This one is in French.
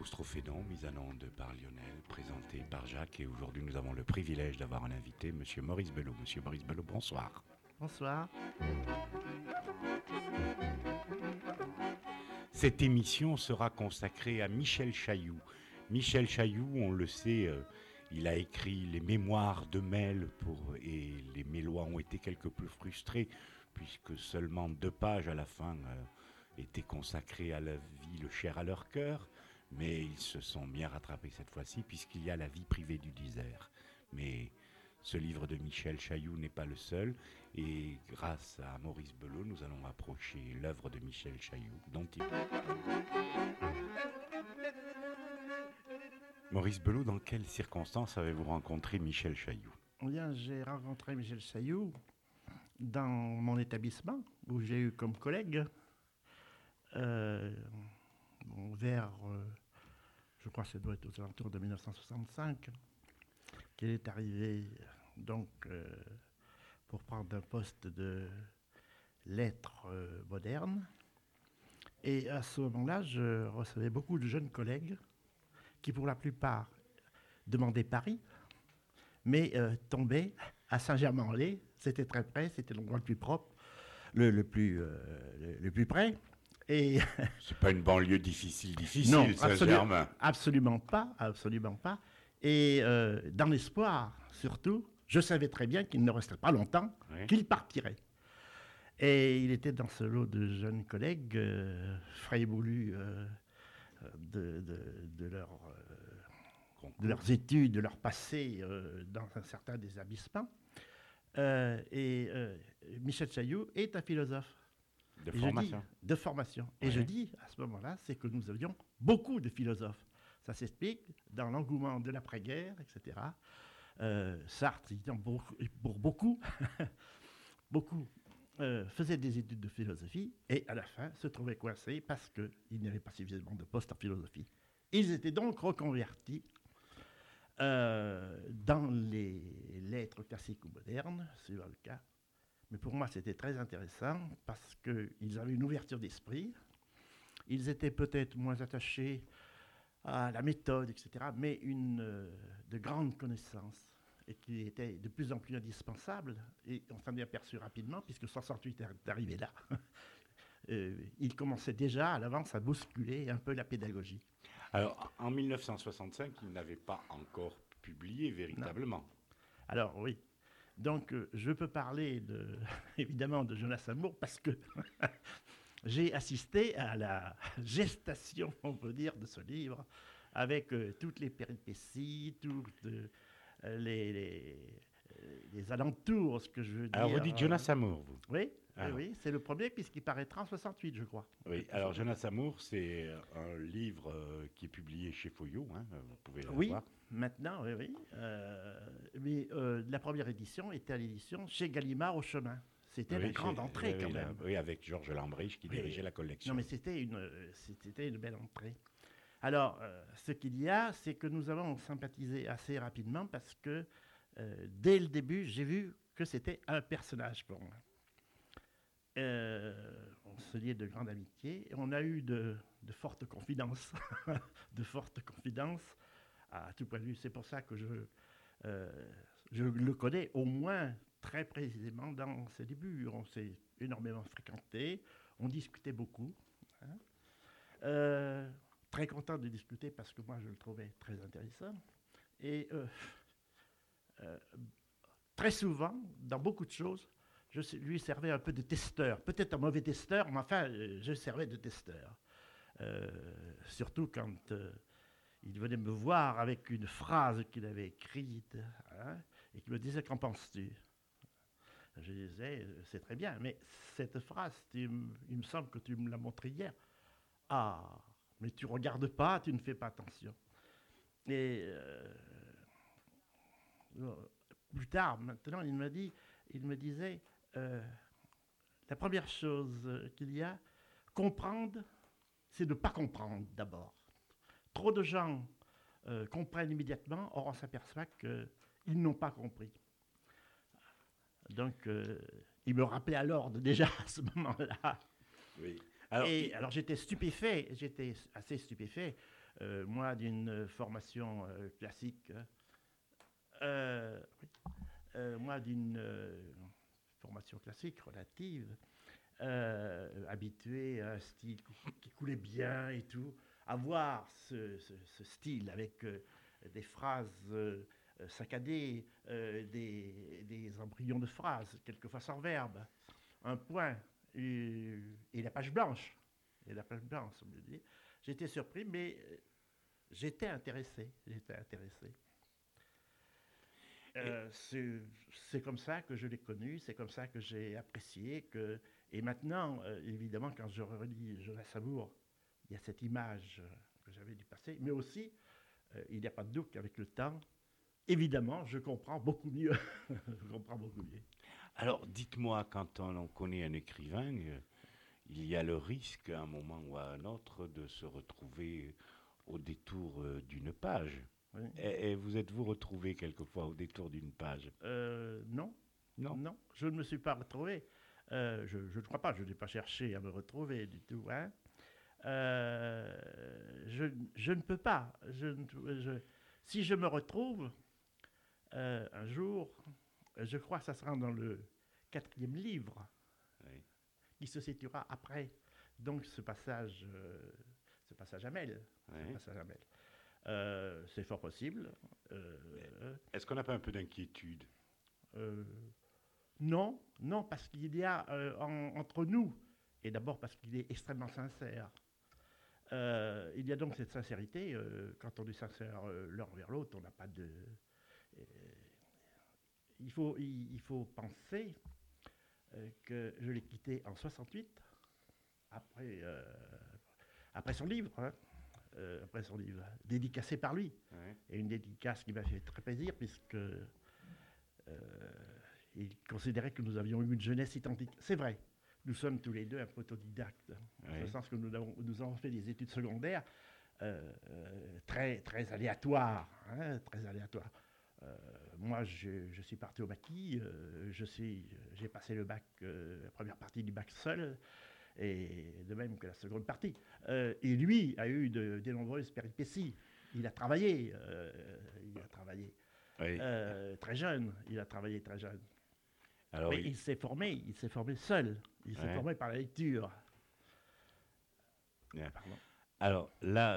Boustrophédon, mise en onde par Lionel, présenté par Jacques. Et aujourd'hui, nous avons le privilège d'avoir un invité, Monsieur Maurice Belot. Monsieur Maurice Belot, bonsoir. Bonsoir. Cette émission sera consacrée à Michel Chailloux. Michel Chailloux, on le sait, il a écrit les mémoires de Mel et les Mélois ont été quelque peu frustrés puisque seulement 2 pages à la fin étaient consacrées à la vie, le cher à leur cœur. Mais ils se sont bien rattrapés cette fois-ci puisqu'il y a la vie privée du disert. Mais ce livre de Michel Chailloux n'est pas le seul. Et grâce à Maurice Belot, nous allons approcher l'œuvre de Michel Chailloux, dont il... Maurice Belot, dans quelles circonstances avez-vous rencontré Michel Chailloux ? Eh bien, j'ai rencontré Michel Chailloux dans mon établissement, où j'ai eu comme collègue, vers, je crois que ça doit être aux alentours de 1965, qu'il est arrivé donc pour prendre un poste de lettres modernes. Et à ce moment-là, je recevais beaucoup de jeunes collègues qui, pour la plupart, demandaient Paris, mais tombaient à Saint-Germain-en-Laye. C'était très près, c'était l'endroit le plus propre, le plus près. Et c'est pas une banlieue difficile, non, Saint-Germain. Absolument pas. Et dans l'espoir, surtout, je savais très bien qu'il ne resterait pas longtemps, oui, qu'il partirait. Et il était dans ce lot de jeunes collègues, frais et moulus de leurs études, de leur passé dans un certain désabissement. Michel Chailloux est un philosophe. De formation. De formation. Et je dis, à ce moment-là, c'est que nous avions beaucoup de philosophes. Ça s'explique dans l'engouement de l'après-guerre, etc. Sartre, pour beaucoup, beaucoup faisaient des études de philosophie et à la fin se trouvaient coincés parce qu'il n'y avait pas suffisamment de postes en philosophie. Ils étaient donc reconvertis dans les lettres classiques ou modernes, c'est le cas. Mais pour moi, c'était très intéressant parce qu'ils avaient une ouverture d'esprit. Ils étaient peut-être moins attachés à la méthode, etc., mais de grandes connaissances et qui étaient de plus en plus indispensables. Et on s'en est aperçu rapidement, puisque 68 est arrivé là. Ils commençaient déjà à l'avance à bousculer un peu la pédagogie. Alors, en 1965, ils n'avaient pas encore publié véritablement. Non. Alors, oui. Donc, je peux parler évidemment de Jonas Amour parce que j'ai assisté à la gestation, on peut dire, de ce livre avec toutes les péripéties, toutes les alentours, ce que je veux dire. Alors, vous dites Jonas Amour, vous ? Oui, oui, c'est le premier puisqu'il paraîtra en 68, je crois. Oui, alors Jonas Amour, c'est un livre qui est publié chez Feuillot, hein, vous pouvez le voir. Oui, maintenant, oui. Mais la première édition était à l'édition chez Gallimard au Chemin. C'était la grande entrée quand même. Oui, avec Georges Lambrich qui dirigeait la collection. Non, mais c'était une belle entrée. Alors, ce qu'il y a, c'est que nous avons sympathisé assez rapidement parce que dès le début, j'ai vu que c'était un personnage pour moi. On se liait de grande amitié. On a eu de fortes confidences, à tout point de vue. C'est pour ça que je le connais au moins très précisément dans ses débuts. On s'est énormément fréquenté, on discutait beaucoup. Très content de discuter parce que moi je le trouvais très intéressant. Et très souvent, dans beaucoup de choses, je lui servais un peu de testeur. Peut-être un mauvais testeur, mais enfin, je servais de testeur. Surtout quand il venait me voir avec une phrase qu'il avait écrite et qu'il me disait « Qu'en penses-tu » Je disais « C'est très bien, mais cette phrase, il me semble que tu me l'as montrée hier. » « Ah, mais tu ne regardes pas, tu ne fais pas attention. » Et plus tard, maintenant, il me disait la première chose qu'il y a, comprendre, c'est de ne pas comprendre d'abord. Trop de gens comprennent immédiatement, or on s'aperçoit qu'ils n'ont pas compris. Donc, il me rappelait à l'ordre déjà à ce moment-là. Oui. Alors, Et alors j'étais stupéfait, j'étais assez stupéfait, moi d'une formation classique, oui, moi d'une formation classique relative, habitué à un style qui coulait bien et tout, avoir ce style avec des phrases saccadées, des embryons de phrases, quelquefois sans verbe, un point et la page blanche. Et la page blanche, on me dit. J'étais surpris, mais j'étais intéressé. J'étais intéressé. C'est comme ça que je l'ai connu, c'est comme ça que j'ai apprécié. Et maintenant, évidemment, quand je relis Jonas Sabour, il y a cette image que j'avais du passé, mais aussi, il n'y a pas de doute qu'avec le temps, évidemment, je comprends beaucoup mieux. Je comprends beaucoup mieux. alors, dites-moi, quand on connaît un écrivain, il y a le risque, à un moment ou à un autre, de se retrouver au détour d'une page. Oui. Et vous êtes-vous retrouvé quelquefois au détour d'une page? Non, Non. non, je ne me suis pas retrouvé. Je ne crois pas, je n'ai pas cherché à me retrouver du tout. Hein. Je ne peux pas. Si je me retrouve un jour, je crois que ça sera dans le 4e livre Oui. qui se situera après. Donc ce passage à Mel. Oui. Ce passage à Mel. C'est fort possible. Est-ce qu'on n'a pas un peu d'inquiétude? Euh, non, non, parce qu'il y a entre nous, et d'abord parce qu'il est extrêmement sincère, il y a donc cette sincérité. Quand on est sincère l'un envers l'autre, on n'a pas de. euh, il faut penser que je l'ai quitté en 68, après, après son livre, hein, après son livre, dédicacé par lui. Oui. Et une dédicace qui m'a fait très plaisir, puisque il considérait que nous avions eu une jeunesse identique. C'est vrai, nous sommes tous les deux un peu autodidactes, Oui. dans le sens que nous avons fait des études secondaires très, très aléatoires. Hein, très aléatoires. Moi, je suis parti au maquis, j'ai passé le bac, la première partie du bac seul, et de même que la seconde partie. Et lui a eu de nombreuses péripéties. Il a travaillé, Oui. très jeune, il a travaillé très jeune. Alors, Mais il s'est formé seul, il s'est Ouais. formé par la lecture. Ouais. Pardon. Alors là,